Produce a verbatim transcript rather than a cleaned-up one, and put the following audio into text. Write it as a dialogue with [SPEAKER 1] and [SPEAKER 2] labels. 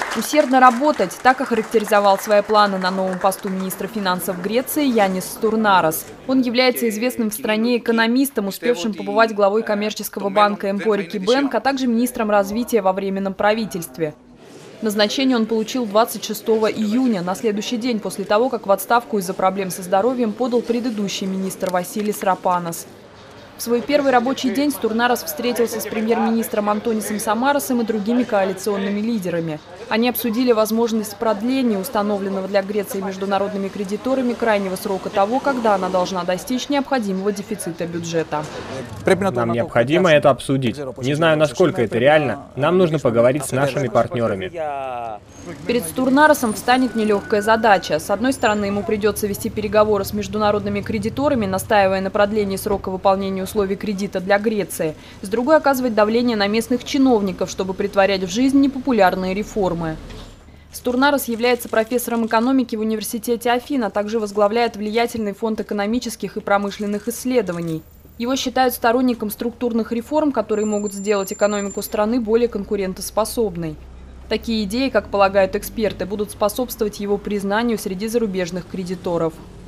[SPEAKER 1] Усердно работать – так охарактеризовал свои планы на новом посту министра финансов Греции Янис Стурнарос. Он является известным в стране экономистом, успевшим побывать главой коммерческого банка Эмпорики Бэнк, а также министром развития во временном правительстве. Назначение он получил двадцать шестого июня, на следующий день после того, как в отставку из-за проблем со здоровьем подал предыдущий министр Василис Рапанос. В свой первый рабочий день Стурнарос встретился с премьер-министром Антонисом Самарасом и другими коалиционными лидерами. Они обсудили возможность продления установленного для Греции международными кредиторами крайнего срока того, когда она должна достичь необходимого дефицита бюджета.
[SPEAKER 2] Нам необходимо это обсудить. Не знаю, насколько это реально. Нам нужно поговорить с нашими партнерами.
[SPEAKER 1] Перед Стурнаросом встанет нелегкая задача. С одной стороны, ему придется вести переговоры с международными кредиторами, настаивая на продлении срока выполнения условий кредита для Греции. С другой, оказывать давление на местных чиновников, чтобы претворять в жизнь непопулярные реформы. Стурнарос является профессором экономики в университете Афин, а также возглавляет влиятельный фонд экономических и промышленных исследований. Его считают сторонником структурных реформ, которые могут сделать экономику страны более конкурентоспособной. Такие идеи, как полагают эксперты, будут способствовать его признанию среди зарубежных кредиторов.